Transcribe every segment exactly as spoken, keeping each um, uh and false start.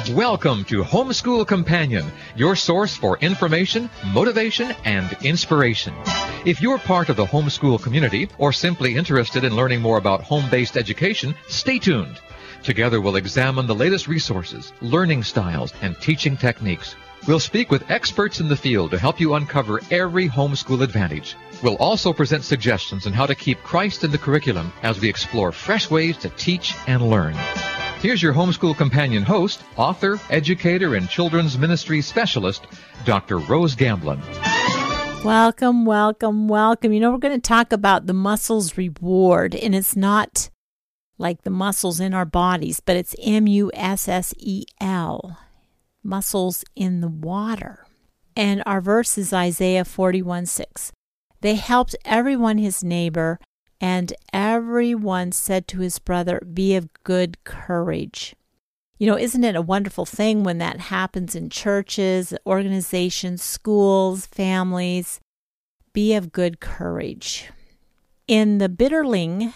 Welcome to Homeschool Companion, your source for information, motivation, and inspiration. If you're part of the homeschool community or simply interested in learning more about home-based education, stay tuned. Together we'll examine the latest resources, learning styles, and teaching techniques. We'll speak with experts in the field to help you uncover every homeschool advantage. We'll also present suggestions on how to keep Christ in the curriculum as we explore fresh ways to teach and learn. Here's your Homeschool Companion host, author, educator, and children's ministry specialist, Doctor Rose Gamblin. Welcome, welcome, welcome. You know, we're going to talk about the muscles reward, and it's not like the muscles in our bodies, but it's M U S S E L, muscles in the water. And our verse is Isaiah forty-one six. They helped everyone his neighbor, and everyone said to his brother, be of good courage. You know, isn't it a wonderful thing when that happens in churches, organizations, schools, families? Be of good courage. In the bitterling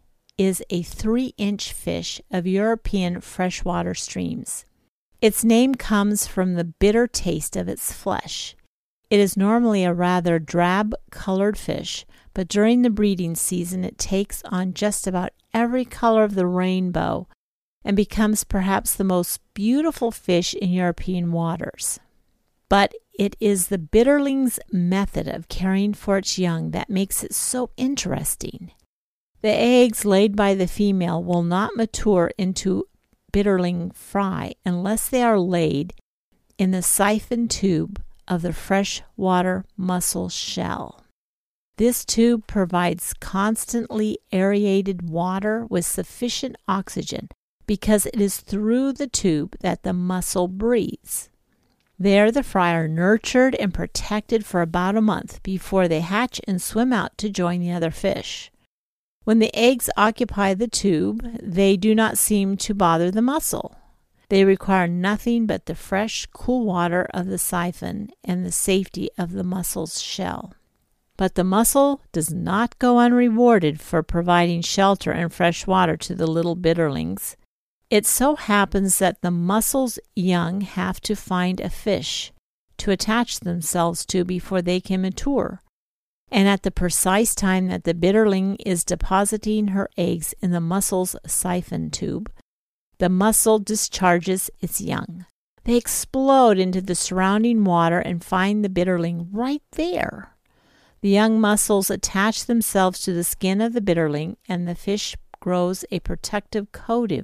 is a three-inch fish of European freshwater streams. Its name comes from the bitter taste of its flesh. It is normally a rather drab-colored fish, but during the breeding season it takes on just about every color of the rainbow and becomes perhaps the most beautiful fish in European waters. But it is the bitterling's method of caring for its young that makes it so interesting. The eggs laid by the female will not mature into bitterling fry unless they are laid in the siphon tube of the freshwater mussel shell. This tube provides constantly aerated water with sufficient oxygen because it is through the tube that the mussel breathes. There the fry are nurtured and protected for about a month before they hatch and swim out to join the other fish. When the eggs occupy the tube, they do not seem to bother the mussel. They require nothing but the fresh, cool water of the siphon and the safety of the mussel's shell. But the mussel does not go unrewarded for providing shelter and fresh water to the little bitterlings. It so happens that the mussel's young have to find a fish to attach themselves to before they can mature. And at the precise time that the bitterling is depositing her eggs in the mussel's siphon tube, the mussel discharges its young. They explode into the surrounding water and find the bitterling right there. The young mussels attach themselves to the skin of the bitterling, and the fish grows a protective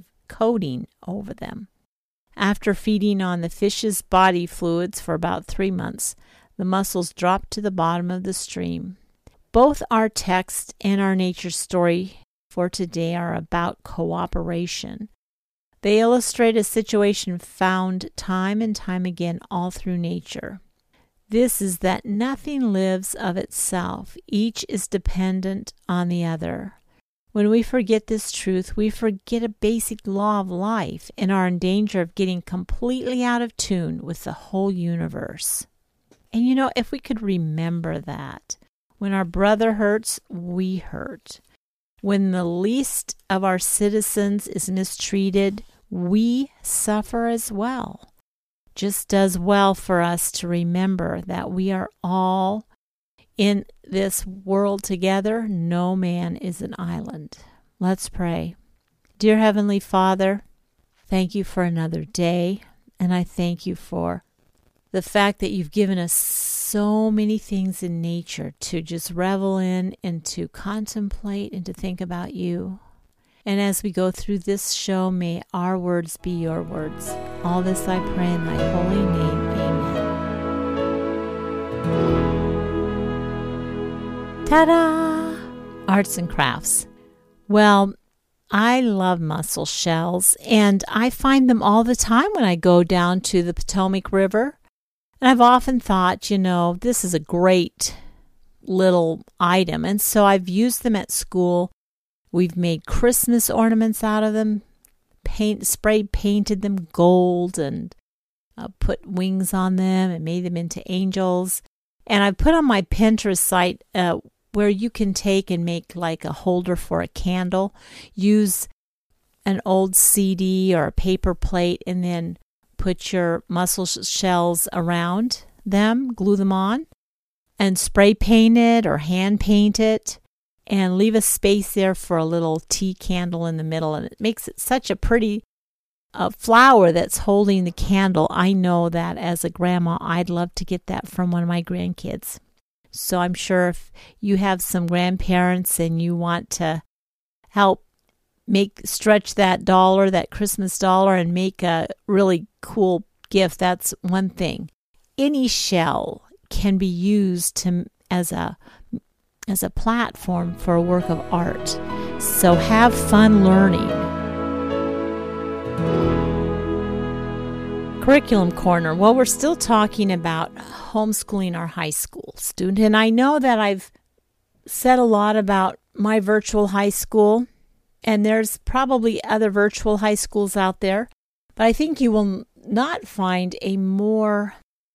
coating over them. After feeding on the fish's body fluids for about three months, the mussels drop to the bottom of the stream. Both our text and our nature story for today are about cooperation. They illustrate a situation found time and time again all through nature. This is that nothing lives of itself. Each is dependent on the other. When we forget this truth, we forget a basic law of life and are in danger of getting completely out of tune with the whole universe. And you know, if we could remember that, when our brother hurts, we hurt. When the least of our citizens is mistreated, we suffer as well. Just does well for us to remember that we are all in this world together. No man is an island. Let's pray. Dear Heavenly Father, thank you for another day, and I thank you for the fact that you've given us so many things in nature to just revel in and to contemplate and to think about you. And as we go through this show, may our words be your words. All this I pray in thy holy name. Amen. Ta-da! Arts and crafts. Well, I love mussel shells, and I find them all the time when I go down to the Potomac River. And I've often thought, you know, this is a great little item. And so I've used them at school. We've made Christmas ornaments out of them, paint, spray painted them gold and uh, put wings on them and made them into angels. And I've put on my Pinterest site uh, where you can take and make like a holder for a candle. Use an old C D or a paper plate and then put your mussel shells around them, glue them on, and spray paint it or hand paint it, and leave a space there for a little tea candle in the middle. And it makes it such a pretty uh, flower that's holding the candle. I know that as a grandma, I'd love to get that from one of my grandkids. So I'm sure if you have some grandparents and you want to help make stretch that dollar, that Christmas dollar, and make a really cool gift, that's one thing. Any shell can be used to as a as a platform for a work of art. So have fun learning. Curriculum Corner. Well, we're still talking about homeschooling our high school student, and I know that I've said a lot about my virtual high school, and there's probably other virtual high schools out there, but I think you will not find a more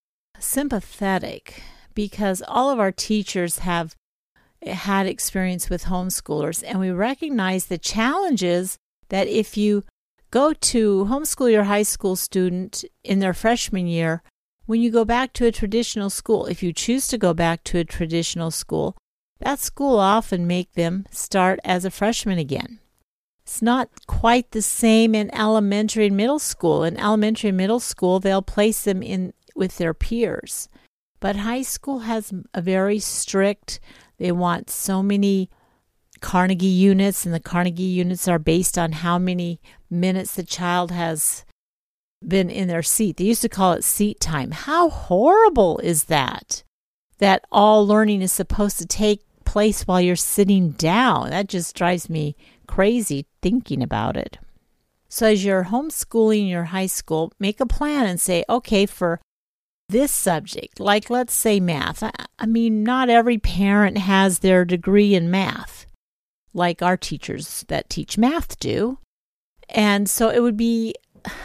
sympathetic, because all of our teachers have had experience with homeschoolers, and we recognize the challenges that if you go to homeschool your high school student in their freshman year, when you go back to a traditional school, if you choose to go back to a traditional school, that school often make them start as a freshman again. It's not quite the same in elementary and middle school. In elementary and middle school, they'll place them in with their peers. But high school has a very strict, they want so many Carnegie units, and the Carnegie units are based on how many minutes the child has been in their seat. They used to call it seat time. How horrible is that? That all learning is supposed to take place while you're sitting down. That just drives me crazy thinking about it. So as you're homeschooling your high school, make a plan and say, okay, for this subject, like let's say math. I, I mean, not every parent has their degree in math, like our teachers that teach math do. And so it would be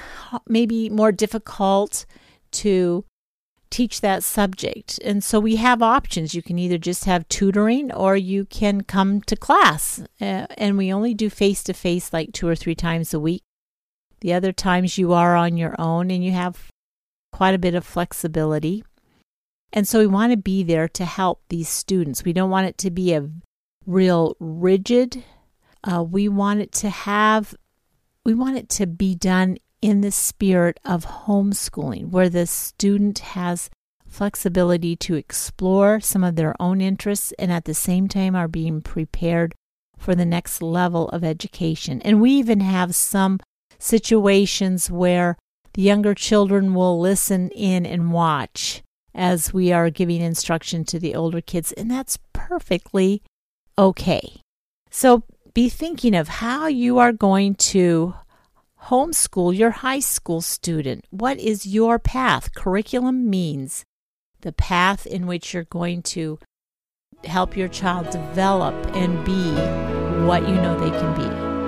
maybe more difficult to teach that subject. And so we have options. You can either just have tutoring, or you can come to class. Uh, and we only do face-to-face like two or three times a week. The other times you are on your own, and you have quite a bit of flexibility. And so we want to be there to help these students. We don't want it to be a real rigid. Uh, we want it to have, we want it to be done in the spirit of homeschooling, where the student has flexibility to explore some of their own interests and at the same time are being prepared for the next level of education. And we even have some situations where the younger children will listen in and watch as we are giving instruction to the older kids, and that's perfectly okay. So be thinking of how you are going to homeschool your high school student. What is your path? Curriculum means the path in which you're going to help your child develop and be what you know they can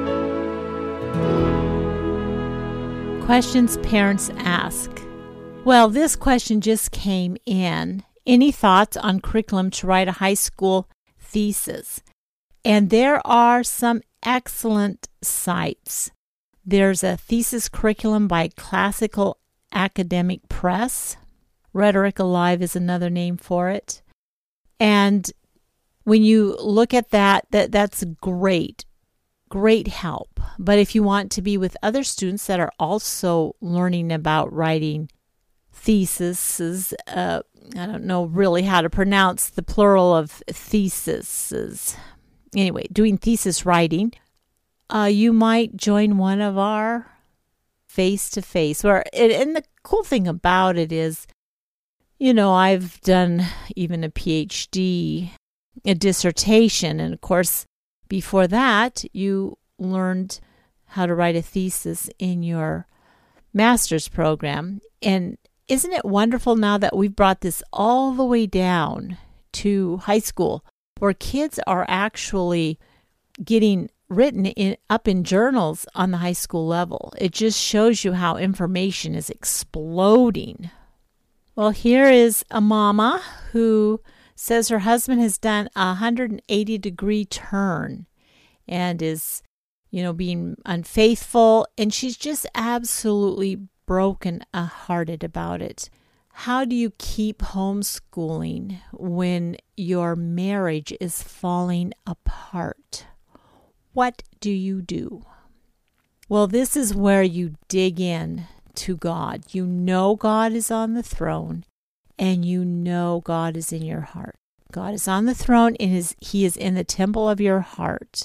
be. Questions parents ask. Well, this question just came in. Any thoughts on curriculum to write a high school thesis? And there are some excellent sites. There's a thesis curriculum by Classical Academic Press. Rhetoric Alive is another name for it. And when you look at that, that that's great, great help. But if you want to be with other students that are also learning about writing theses, uh, I don't know really how to pronounce the plural of theses. Anyway, doing thesis writing, uh, you might join one of our face-to-face. Where it, and the cool thing about it is, you know, I've done even a P H D, a dissertation, and of course, before that, you learned how to write a thesis in your master's program. And isn't it wonderful now that we've brought this all the way down to high school, where kids are actually getting written in, up in journals on the high school level? It just shows you how information is exploding. Well, here is a mama who says her husband has done a one hundred eighty degree turn and is, you know, being unfaithful, and she's just absolutely broken hearted about it. How do you keep homeschooling when your marriage is falling apart? What do you do? Well, this is where you dig in to God. You know God is on the throne, and you know God is in your heart. God is on the throne, and his, He is in the temple of your heart.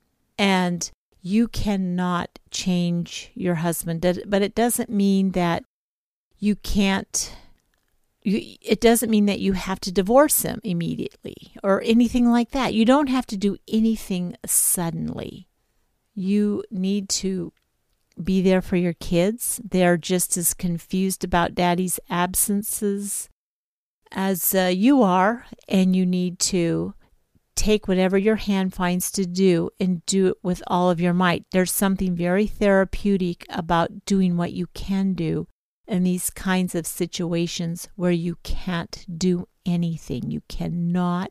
And you cannot change your husband, but it doesn't mean that you can't, you, it doesn't mean that you have to divorce him immediately or anything like that. You don't have to do anything suddenly. You need to be there for your kids. They're just as confused about daddy's absences as uh, you are, and you need to take whatever your hand finds to do and do it with all of your might. There's something very therapeutic about doing what you can do in these kinds of situations where you can't do anything. You cannot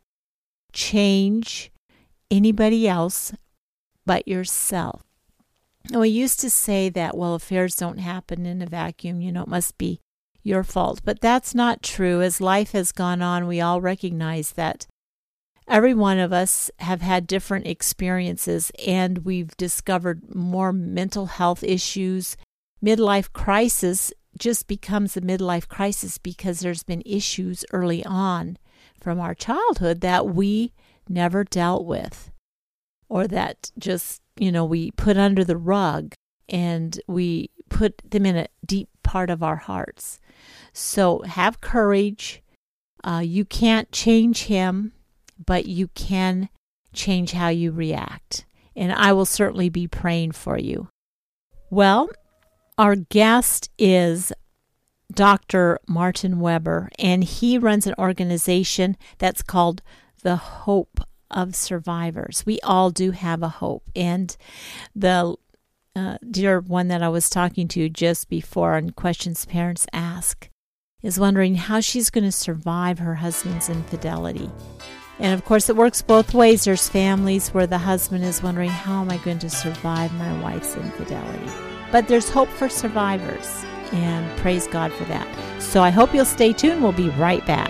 change anybody else but yourself. And we used to say that, well, affairs don't happen in a vacuum. You know, it must be your fault. But that's not true. As life has gone on, we all recognize that every one of us have had different experiences, and we've discovered more mental health issues. Midlife crisis just becomes a midlife crisis because there's been issues early on from our childhood that we never dealt with, or that just, you know, we put under the rug and we put them in a deep part of our hearts. So have courage. Uh, you can't change him, but you can change how you react. And I will certainly be praying for you. Well, our guest is Doctor Martin Weber, and he runs an organization that's called The Hope of Survivors. We all do have a hope. And the uh, dear one that I was talking to just before on Questions Parents Ask is wondering how she's going to survive her husband's infidelity. And of course, it works both ways. There's families where the husband is wondering, how am I going to survive my wife's infidelity? But there's hope for survivors, and praise God for that. So I hope you'll stay tuned. We'll be right back.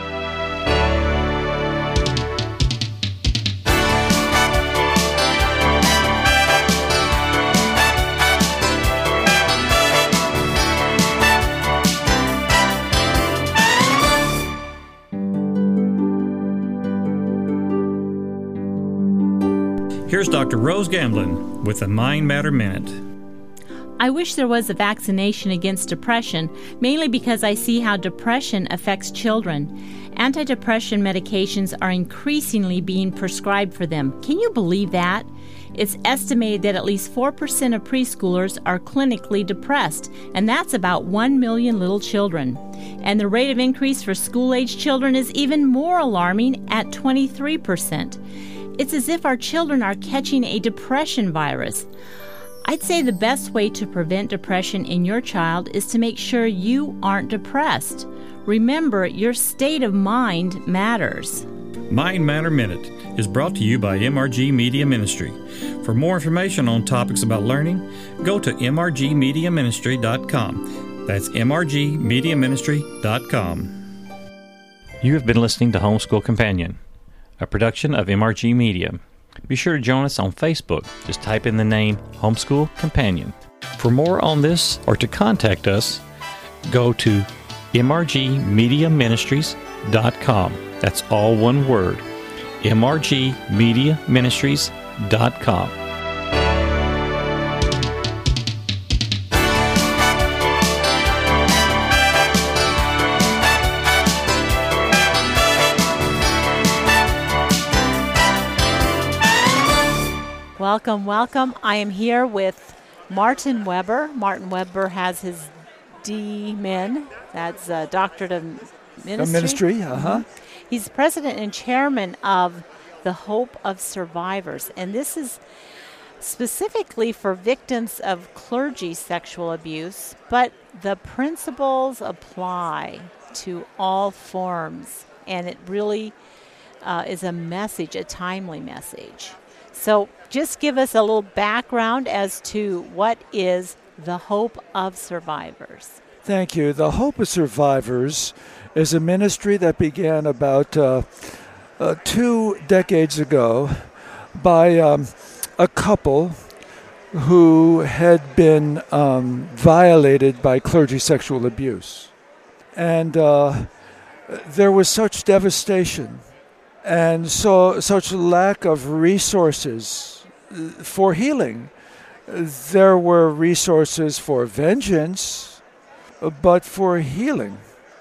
Here's Doctor Rose Gamblin with the Mind Matter Minute. I wish there was a vaccination against depression, mainly because I see how depression affects children. Antidepressant medications are increasingly being prescribed for them. Can you believe that? It's estimated that at least four percent of preschoolers are clinically depressed, and that's about one million little children. And the rate of increase for school-age children is even more alarming at twenty-three percent. It's as if our children are catching a depression virus. I'd say the best way to prevent depression in your child is to make sure you aren't depressed. Remember, your state of mind matters. Mind Matter Minute is brought to you by M R G Media Ministry. For more information on topics about learning, go to m r g media ministry dot com. That's m r g media ministry dot com. You have been listening to Homeschool Companion, a production of M R G Media. Be sure to join us on Facebook. Just type in the name Homeschool Companion. For more on this or to contact us, go to m r g media ministries dot com. That's all one word, m r g media ministries dot com. Welcome, welcome. I am here with Martin Weber. Martin Weber has his D Min, that's uh, Doctorate of Ministry. Ministry, uh-huh. Mm-hmm. He's president and chairman of the Hope of Survivors, and this is specifically for victims of clergy sexual abuse, but the principles apply to all forms, and it really uh, is a message, a timely message. So just give us a little background as to what is the Hope of Survivors. Thank you. The Hope of Survivors is a ministry that began about uh, uh, two decades ago by um, a couple who had been um, violated by clergy sexual abuse. And uh, there was such devastation and so such lack of resources for healing. There were resources for vengeance, but for healing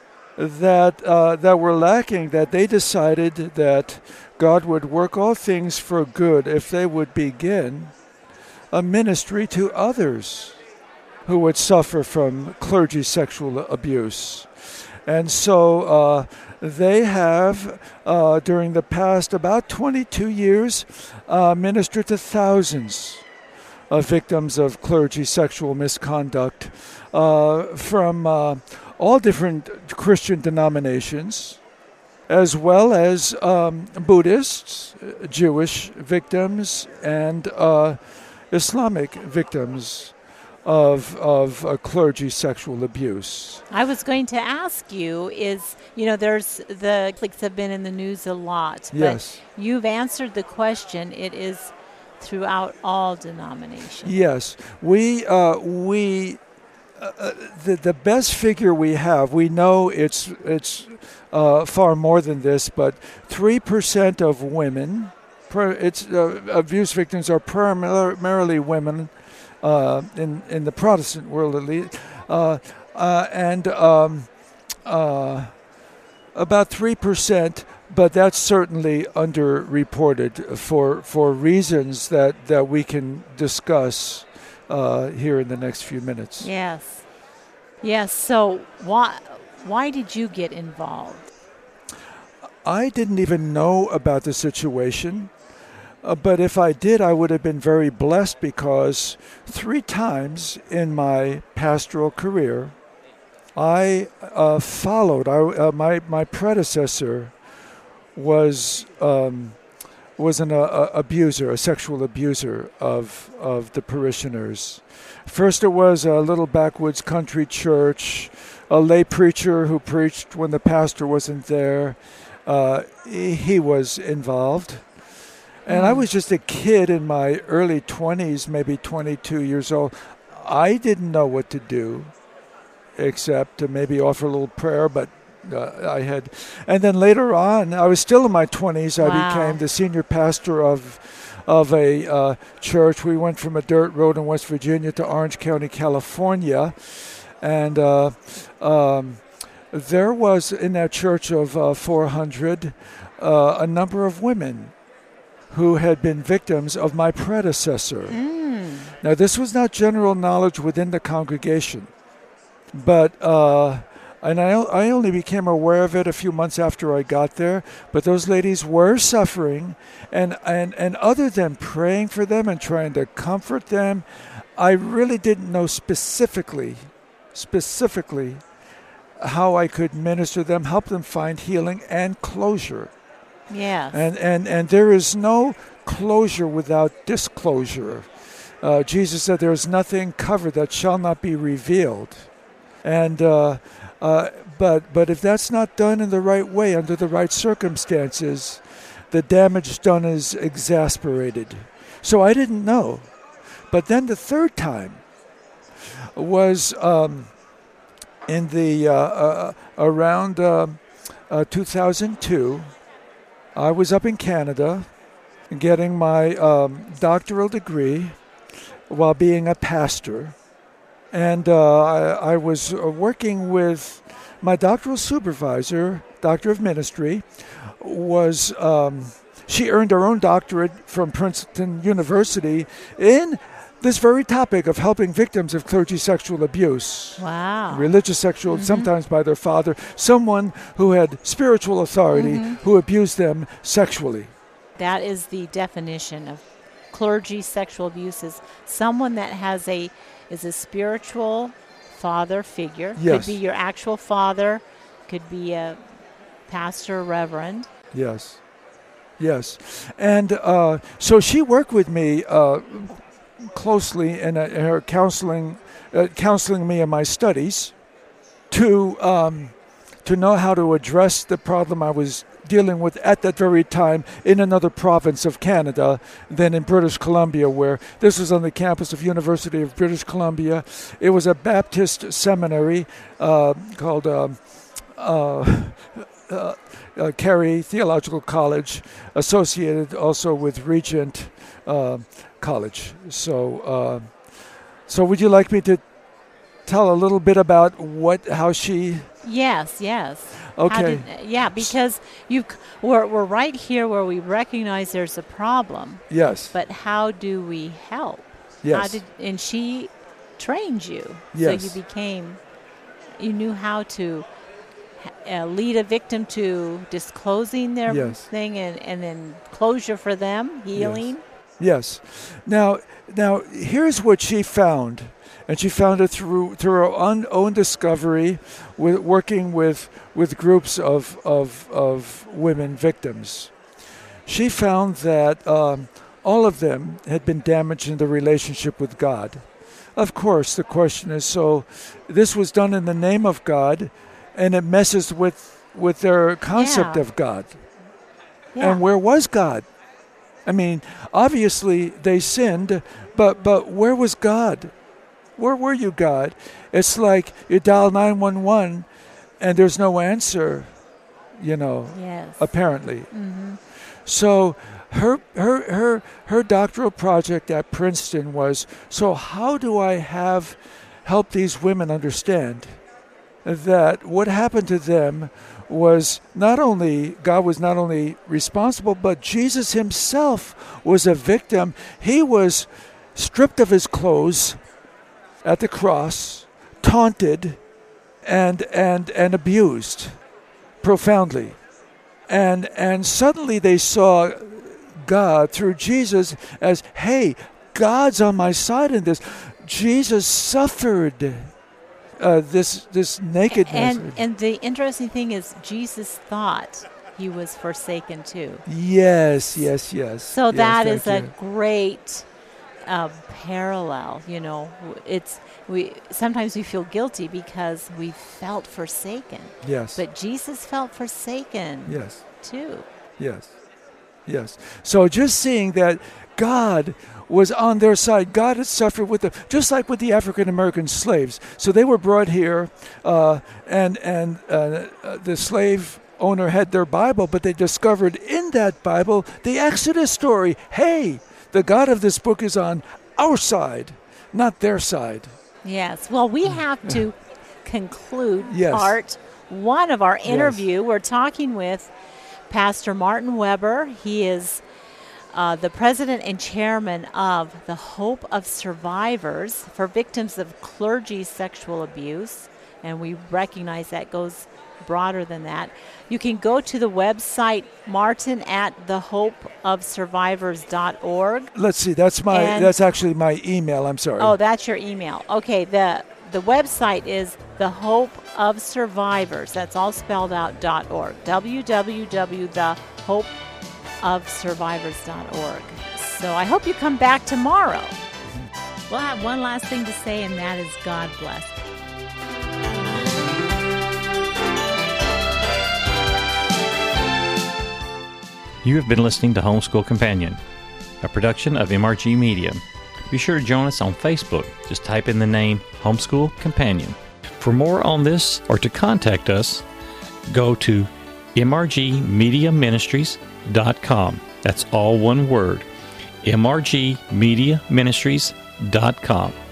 that uh, that were lacking, that they decided that God would work all things for good if they would begin a ministry to others who would suffer from clergy sexual abuse. And so uh, they have, uh, during the past about twenty-two years, uh, ministered to thousands of victims of clergy sexual misconduct uh, from uh, all different Christian denominations, as well as um, Buddhists, Jewish victims, and uh, Islamic victims of of uh, clergy sexual abuse. I was going to ask you is, you know, there's the Catholics have been in the news a lot, but Yes. you've answered the question. It is throughout all denominations. Yes, we uh, we uh, the the best figure we have. We know it's it's uh, far more than this, but three percent of women. Per, it's uh, abuse victims are primarily women uh, in in the Protestant world, at least, uh, uh, and um, uh, about three percent. But that's certainly underreported for for reasons that, that we can discuss uh, here in the next few minutes. Yes. Yes. So why why did you get involved? I didn't even know about the situation, uh, but if I did, I would have been very blessed, because three times in my pastoral career, I uh, followed. I, uh, my my predecessor was um, was an uh, abuser, a sexual abuser of of the parishioners. First, it was a little backwoods country church, a lay preacher who preached when the pastor wasn't there. Uh, he, he was involved, and mm. I was just a kid in my early twenties, maybe twenty-two years old. I didn't know what to do, except to maybe offer a little prayer, but. Uh, I had, and then later on, I was still in my twenties. I Wow. became the senior pastor of of a uh, church. We went from a dirt road in West Virginia to Orange County, California, and uh, um, there was in that church of uh, four hundred uh, a number of women who had been victims of my predecessor. Mm. Now, this was not general knowledge within the congregation, but. Uh, And I, I only became aware of it a few months after I got there. But those ladies were suffering. And, and, and other than praying for them and trying to comfort them, I really didn't know specifically, specifically how I could minister them, help them find healing and closure. Yes. And, and, and there is no closure without disclosure. Uh, Jesus said there is nothing covered that shall not be revealed. And... Uh, Uh, but but if that's not done in the right way, under the right circumstances, the damage done is exasperated. So I didn't know. But then the third time was um, in the uh, uh, around uh, uh, two thousand two. I was up in Canada getting my um, doctoral degree while being a pastor. And uh, I, I was working with my doctoral supervisor, doctor of ministry, was um, she earned her own doctorate from Princeton University in this very topic of helping victims of clergy sexual abuse. Wow. Religious sexual, mm-hmm. sometimes by their father, someone who had spiritual authority mm-hmm. who abused them sexually. That is the definition of clergy sexual abuse, is someone that has a is a spiritual father figure. Yes. Could be your actual father, could be a pastor, reverend. Yes. Yes. And uh, so she worked with me uh, closely in, uh, in her counseling, uh, counseling me in my studies to um, to know how to address the problem I was dealing with at that very time in another province of Canada than in British Columbia, where this was on the campus of University of British Columbia. It was a Baptist seminary uh, called um, uh, uh, uh, Carey Theological College, associated also with Regent uh, College. So, uh, so would you like me to tell a little bit about what how she? Yes, yes. Okay. Did, yeah, because you we're we're right here where we recognize there's a problem. Yes. But how do we help? Yes. How did and she trained you, yes. so you became you knew how to uh, lead a victim to disclosing their yes. thing and, and then closure for them, healing. Yes. yes. Now, now here's what she found. And she found it through through her own, own discovery, with working with with groups of of of women victims. She found that um, all of them had been damaged in the relationship with God. Of course, the question is: so this was done in the name of God, and it messes with with their concept yeah. of God. Yeah. And where was God? I mean, obviously they sinned, but but where was God? Where were you, God? It's like you dial nine one one and there's no answer, you know, yes. apparently. Mm-hmm. So her, her, her, her doctoral project at Princeton was, so how do I have help these women understand that what happened to them was not only, God was not only responsible, but Jesus himself was a victim. He was stripped of his clothes at the cross, taunted and and and abused profoundly. And and suddenly they saw God through Jesus as, hey, God's on my side in this. Jesus suffered uh, this this nakedness. And and the interesting thing is Jesus thought he was forsaken too. Yes, yes, yes. So yes, that is a you. great Uh, parallel, you know. It's we sometimes we feel guilty because we felt forsaken. Yes. But Jesus felt forsaken. Yes. Too. Yes. Yes. So just seeing that God was on their side, God had suffered with them, just like with the African American slaves. So they were brought here, uh, and and uh, uh, the slave owner had their Bible, but they discovered in that Bible the Exodus story. Hey, the God of this book is on our side, not their side. Yes. Well, we have to conclude yes. part one of our interview. Yes. We're talking with Pastor Martin Weber. He is uh, the president and chairman of the Hope of Survivors for victims of clergy sexual abuse. And we recognize that goes broader than that. You can go to the website, Martin, at the hope of survivors dot org. Let's see, that's my and, that's actually my email. I'm sorry. Oh, that's your email. Okay, the the website is the Hope of Survivors. That's all spelled out dot org. w w w dot the hope of survivors dot org. So I hope you come back tomorrow. We'll have one last thing to say, and that is God bless. You have been listening to Homeschool Companion, a production of M R G Media. Be sure to join us on Facebook. Just type in the name Homeschool Companion. For more on this or to contact us, go to m r g media ministries dot com. That's all one word, m r g media ministries dot com.